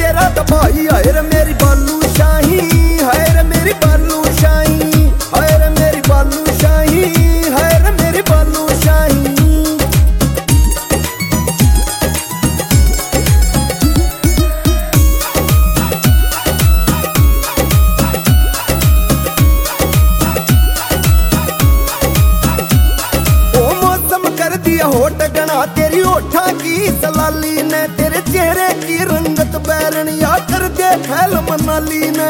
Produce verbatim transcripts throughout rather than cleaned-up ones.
तेरा दबाई हाय रे मेरी बालू शाही, हाय रे मेरी बालू शाही, हाय रे मेरी बालू शाही, हाय रे मेरी बालू शाही। होठ गना तेरी होठा की सलाली ने, तेरे चेहरे की रंगत बैरनिया कर दे फैल मनाली ने।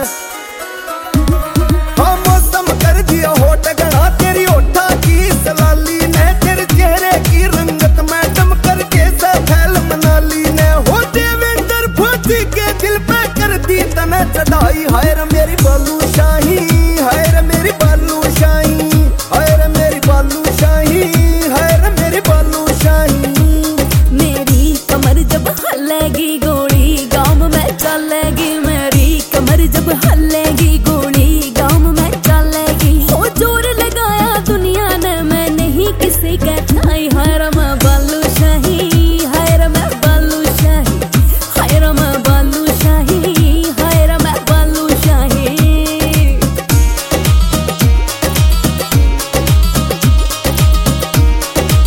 हाँ मौसम कर दिया होठ गना तेरी होठा की सलाली ने, तेरे चेहरे की रंगत मैडम कर दे फैल मनाली ने। हो देवेंद्र फौजी के दिल पे कर दी तने चढ़ाई, हाय रे मेरी बालू शाही, हाय रे मेरी बालू शाही, हाय रे मेरी बालू शाही, हाय रे मेरी बालू शाही। मेरी कमर जब हलेगी गोली गाँव में चलेगी, मेरी कमर जब हलेगी गोली गाँव में चलेगी। हो जोर लगाया दुनिया ने मैं नहीं किसी का ठाई, हाय रे मैं बालू शाही, हाय रे मैं बालू शाही, हाय रे मैं बालू शाही, हाय रे मैं बालू शाही।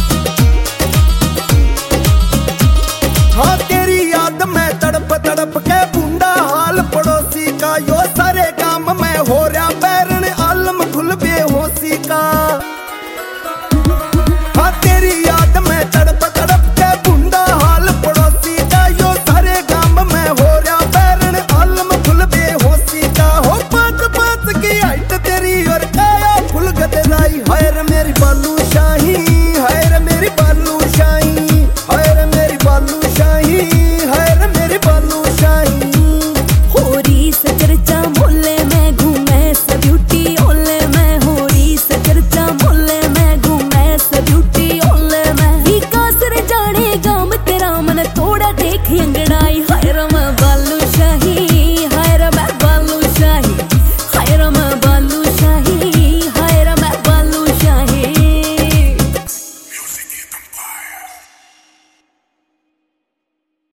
हाँ तेरी याद में तड़प तड़प के